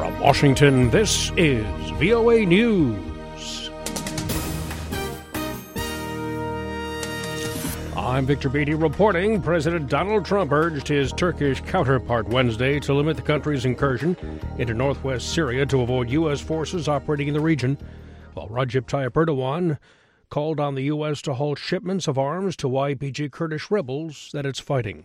From Washington, this is VOA News. I'm Victor Beatty reporting. President Donald Trump urged his Turkish counterpart Wednesday to limit the country's incursion into northwest Syria to avoid U.S. forces operating in the region, while Recep Tayyip Erdogan called on the U.S. to halt shipments of arms to YPG Kurdish rebels that it's fighting.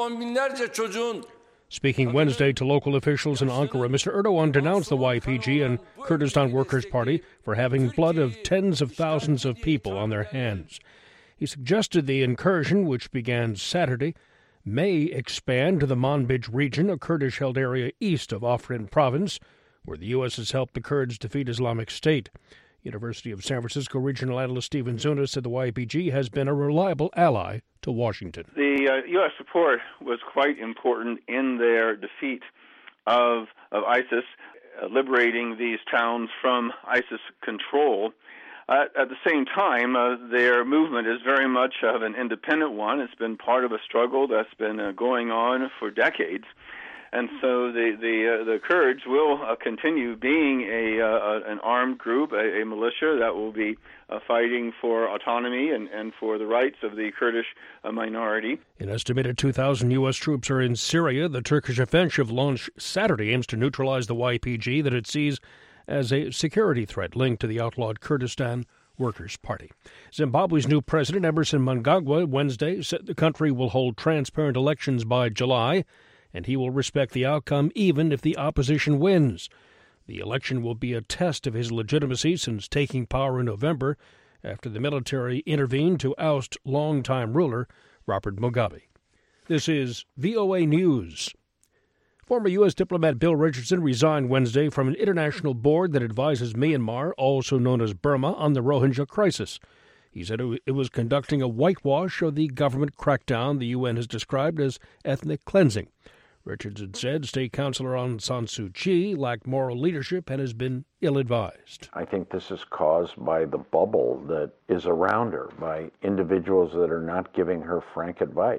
Speaking Wednesday to local officials in Ankara, Mr. Erdogan denounced the YPG and Kurdistan Workers' Party for having blood of tens of thousands of people on their hands. He suggested the incursion, which began Saturday, may expand to the Manbij region, a Kurdish-held area east of Afrin province, where the U.S. has helped the Kurds defeat Islamic State. University of San Francisco regional analyst Stephen Zunas said the YPG has been a reliable ally to Washington. The U.S. support was quite important in their defeat of ISIS, liberating these towns from ISIS control. At the same time, their movement is very much of an independent one. It's been part of a struggle that's been going on for decades. And so the Kurds will continue being an armed group, a militia that will be fighting for autonomy and for the rights of the Kurdish minority. An estimated 2,000 U.S. troops are in Syria. The Turkish offensive launched Saturday aims to neutralize the YPG that it sees as a security threat linked to the outlawed Kurdistan Workers' Party. Zimbabwe's new president, Emmerson Mnangagwa, Wednesday said the country will hold transparent elections by July, and he will respect the outcome even if the opposition wins. The election will be a test of his legitimacy since taking power in November after the military intervened to oust longtime ruler Robert Mugabe. This is VOA News. Former U.S. diplomat Bill Richardson resigned Wednesday from an international board that advises Myanmar, also known as Burma, on the Rohingya crisis. He said it was conducting a whitewash of the government crackdown the UN has described as ethnic cleansing. Richardson said State Councilor Aung San Suu Kyi lacked moral leadership and has been ill-advised. I think this is caused by the bubble that is around her, by individuals that are not giving her frank advice.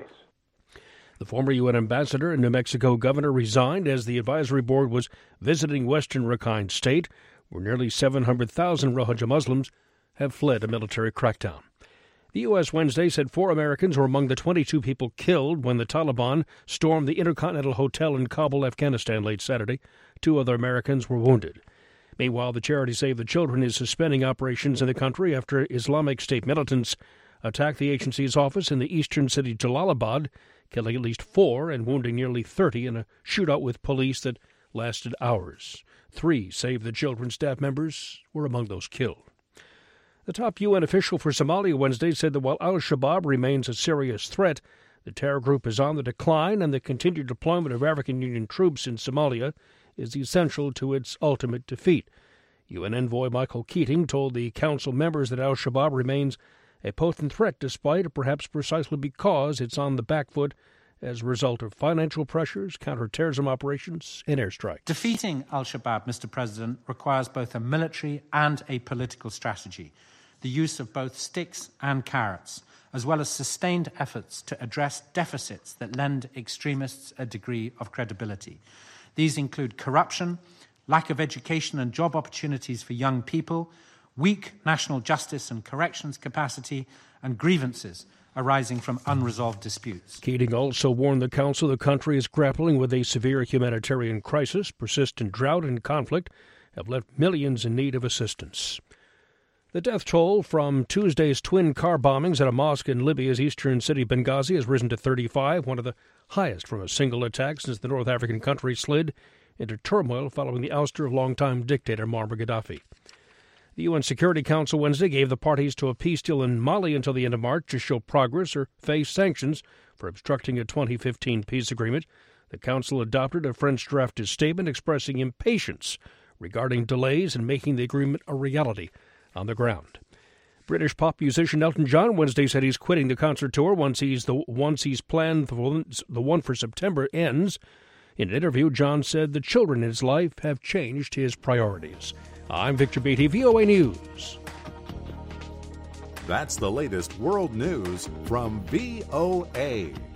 The former UN ambassador and New Mexico governor resigned as the advisory board was visiting western Rakhine State, where nearly 700,000 Rohingya Muslims have fled a military crackdown. The U.S. Wednesday said 4 Americans were among the 22 people killed when the Taliban stormed the Intercontinental Hotel in Kabul, Afghanistan, late Saturday. 2 other Americans were wounded. Meanwhile, the charity Save the Children is suspending operations in the country after Islamic State militants attacked the agency's office in the eastern city Jalalabad, killing at least 4 and wounding nearly 30 in a shootout with police that lasted hours. 3 Save the Children staff members were among those killed. The top UN official for Somalia Wednesday said that while al-Shabaab remains a serious threat, the terror group is on the decline and the continued deployment of African Union troops in Somalia is essential to its ultimate defeat. UN envoy Michael Keating told the council members that al-Shabaab remains a potent threat despite, or perhaps precisely because, it's on the back foot as a result of financial pressures, counterterrorism operations, and airstrikes. Defeating al-Shabaab, Mr. President, requires both a military and a political strategy, the use of both sticks and carrots, as well as sustained efforts to address deficits that lend extremists a degree of credibility. These include corruption, lack of education and job opportunities for young people, weak national justice and corrections capacity, and grievances arising from unresolved disputes. Keating also warned the council the country is grappling with a severe humanitarian crisis. Persistent drought and conflict have left millions in need of assistance. The death toll from Tuesday's twin car bombings at a mosque in Libya's eastern city Benghazi has risen to 35, one of the highest from a single attack since the North African country slid into turmoil following the ouster of longtime dictator Muammar Gaddafi. The UN Security Council Wednesday gave the parties to a peace deal in Mali until the end of March to show progress or face sanctions for obstructing a 2015 peace agreement. The Council adopted a French-drafted statement expressing impatience regarding delays in making the agreement a reality on the ground. British pop musician Elton John Wednesday said he's quitting the concert tour once he's planned the one for September ends. In an interview, John said the children in his life have changed his priorities. I'm Victor Beatty, VOA News. That's the latest world news from VOA.